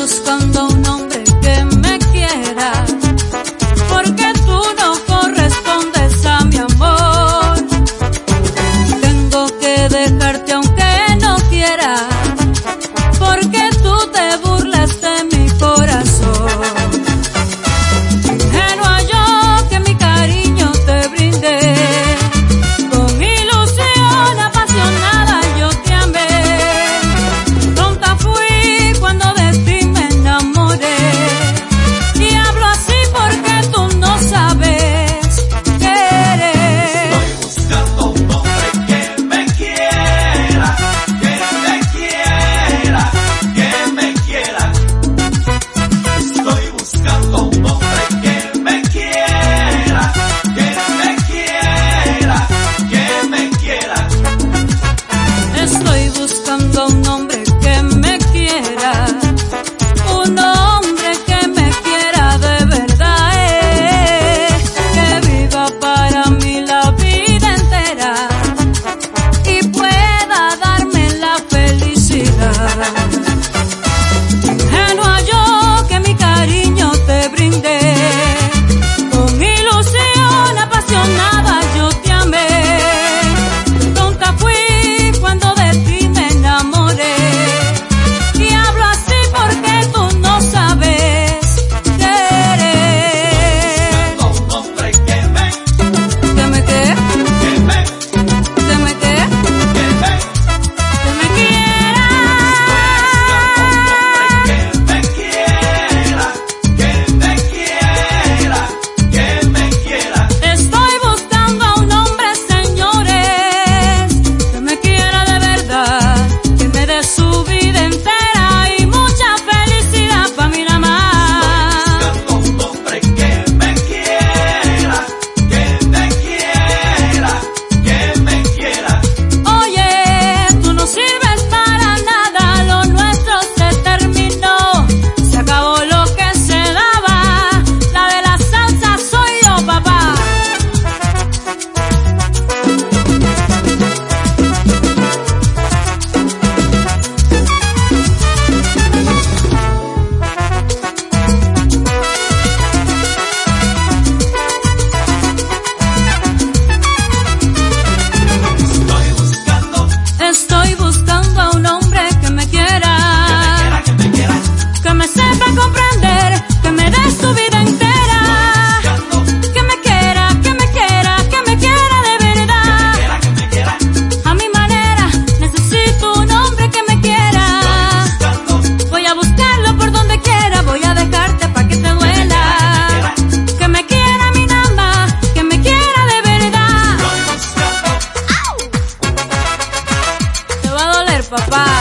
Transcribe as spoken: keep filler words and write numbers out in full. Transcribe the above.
buscando un hombre que me quiera, porque tú no correspondes a mi amor. Tengo que dejarte aunque no quiera, porque tú te burlas de mi corazón. Ingenua yo que mi cariño te brindé, con ilusión apasionada yo te amé. Tonta fui cuando de ti me enamoré, y hablo así porque tú no sabes querer. Estoy buscando un hombre que me quiera, que me quiera, que me quiera. Estoy buscando un hombre que me quiera, que me quiera, que me quiera. Estoy buscando un hombre que me quiera, un hombre que me quiera de verdad, eh, que viva para mí la vida entera y pueda darme la felicidad. Ingenua yo que mi cariño te brindé, con ilusión apasionada yo te amé. Tonta fui cuando de ti me enamoré, y hablo así porque tú no sabes querer. Buscando un hombre que me, ¿Que me qué? que me, ¿Que me qué? que me. ¿Que me quiera? Que me quiera, que me quiera, que me quiera. Estoy buscando a un hombre, señores, que me quiera de verdad, que me dé su vida entera y mucha felicidad para mí nada más. Buscando un hombre que me quiera, que me quiera, que me quiera. Oye, tú no sirves para nada, lo nuestro se terminó, se acabó lo que se daba, la de la salsa soy yo, papá. Estoy buscando, Estoy buscando a un hombre que me quiera, que me quiera, que me sepa comprender, que me dé su vida entera, buscando, que me quiera, que me quiera, que me quiera de verdad. quiera, que me quiera. A mi manera necesito un hombre que me quiera. Buscando, Voy a buscarlo por donde quiera, voy a dejarte pa' que te duela. Que me quiera mi namba, que me quiera de verdad. estoy buscando. Te va a doler, papá.